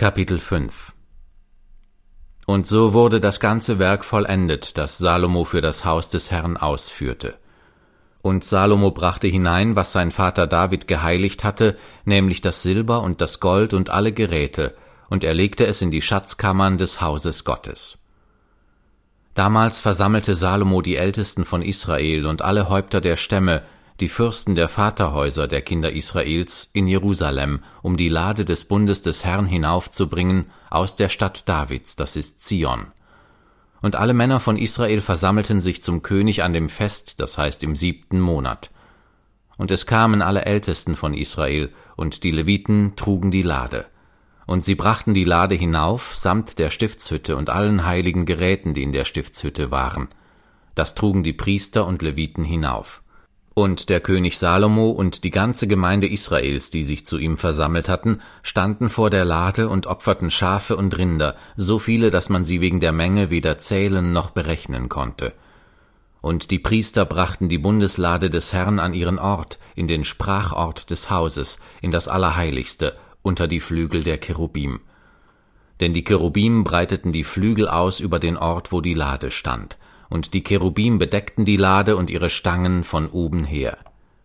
Kapitel 5 Und so wurde das ganze Werk vollendet, das Salomo für das Haus des Herrn ausführte. Und Salomo brachte hinein, was sein Vater David geheiligt hatte, nämlich das Silber und das Gold und alle Geräte, und er legte es in die Schatzkammern des Hauses Gottes. Damals versammelte Salomo die Ältesten von Israel und alle Häupter der Stämme, die Fürsten der Vaterhäuser der Kinder Israels, in Jerusalem, um die Lade des Bundes des Herrn hinaufzubringen aus der Stadt Davids, das ist Zion. Und alle Männer von Israel versammelten sich zum König an dem Fest, das heißt im 7. Monat. Und es kamen alle Ältesten von Israel, und die Leviten trugen die Lade. Und sie brachten die Lade hinauf, samt der Stiftshütte und allen heiligen Geräten, die in der Stiftshütte waren. Das trugen die Priester und Leviten hinauf. Und der König Salomo und die ganze Gemeinde Israels, die sich zu ihm versammelt hatten, standen vor der Lade und opferten Schafe und Rinder, so viele, dass man sie wegen der Menge weder zählen noch berechnen konnte. Und die Priester brachten die Bundeslade des Herrn an ihren Ort, in den Sprachort des Hauses, in das Allerheiligste, unter die Flügel der Cherubim. Denn die Cherubim breiteten die Flügel aus über den Ort, wo die Lade stand. Und die Cherubim bedeckten die Lade und ihre Stangen von oben her.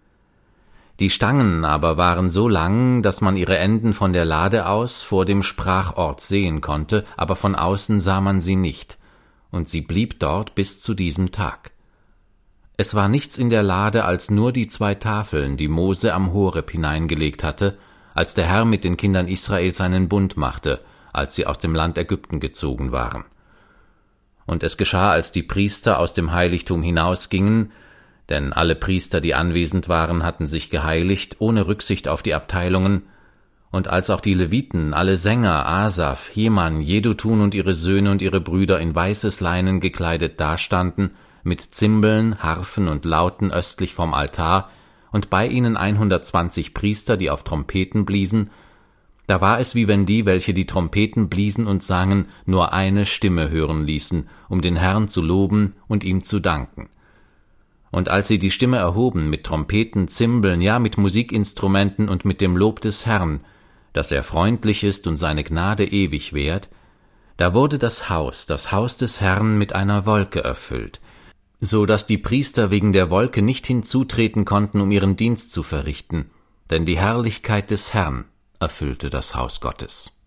Die Stangen aber waren so lang, dass man ihre Enden von der Lade aus vor dem Sprachort sehen konnte, aber von außen sah man sie nicht, und sie blieb dort bis zu diesem Tag. Es war nichts in der Lade als nur die 2 Tafeln, die Mose am Horeb hineingelegt hatte, als der Herr mit den Kindern Israels einen Bund machte, als sie aus dem Land Ägypten gezogen waren. Und es geschah, als die Priester aus dem Heiligtum hinausgingen, denn alle Priester, die anwesend waren, hatten sich geheiligt, ohne Rücksicht auf die Abteilungen, und als auch die Leviten, alle Sänger, Asaf, Heman, Jedutun und ihre Söhne und ihre Brüder in weißes Leinen gekleidet dastanden, mit Zimbeln, Harfen und Lauten östlich vom Altar, und bei ihnen 120 Priester, die auf Trompeten bliesen, da war es, wie wenn die, welche die Trompeten bliesen und sangen, nur eine Stimme hören ließen, um den Herrn zu loben und ihm zu danken. Und als sie die Stimme erhoben, mit Trompeten, Zimbeln, ja mit Musikinstrumenten und mit dem Lob des Herrn, dass er freundlich ist und seine Gnade ewig währt, da wurde das Haus des Herrn mit einer Wolke erfüllt, so dass die Priester wegen der Wolke nicht hinzutreten konnten, um ihren Dienst zu verrichten, denn die Herrlichkeit des Herrn erfüllte das Haus Gottes.